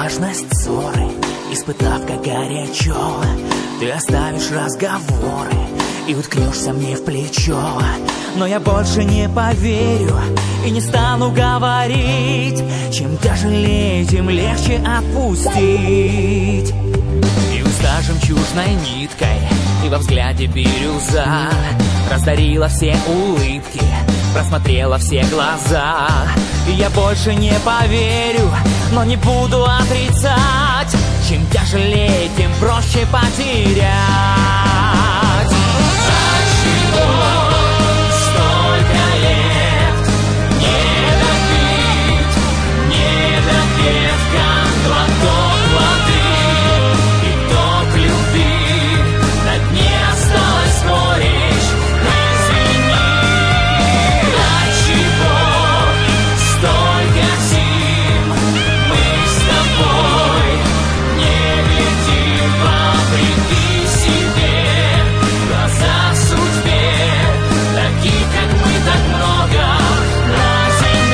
важность ссоры, испытав, как горячо, ты оставишь разговоры и уткнешься мне в плечо. Но я больше не поверю и не стану говорить. Чем тяжелее, тем легче отпустить. И уста жемчужной ниткой, и во взгляде бирюза раздарила все улыбки, просмотрела все глаза. И я больше не поверю, но не буду отрицать. Чем тяжелее, тем проще потерять. Отчего столько лет не допить, не допев глоток воды и ток любви? На дне осталась горечь, извини. Отчего столько зим мы с тобой не глядим вопреки себе в глаза судьбе? Таких, как мы, так много на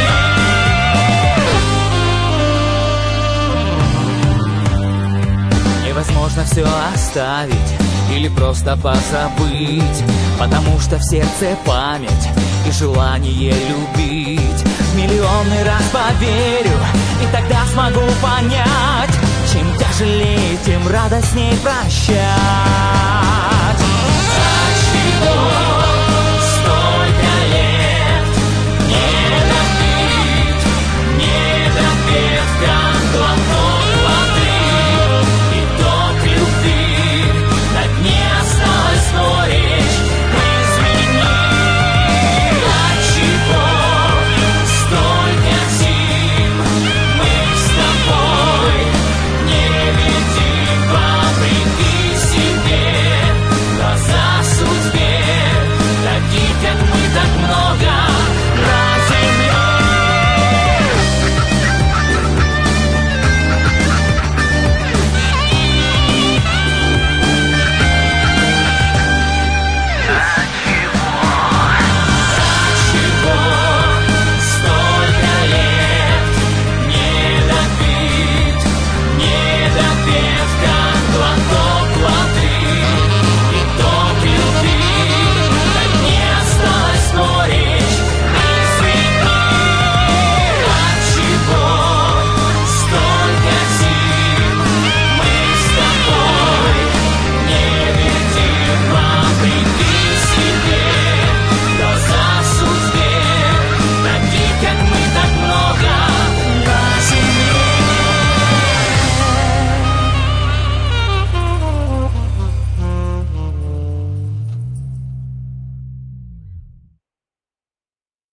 земле. Невозможно все оставить или просто позабыть, потому что в сердце память и желание любить. В миллионный раз поверю, и тогда смогу понять. Чем тяжелее, тем радостней прощать.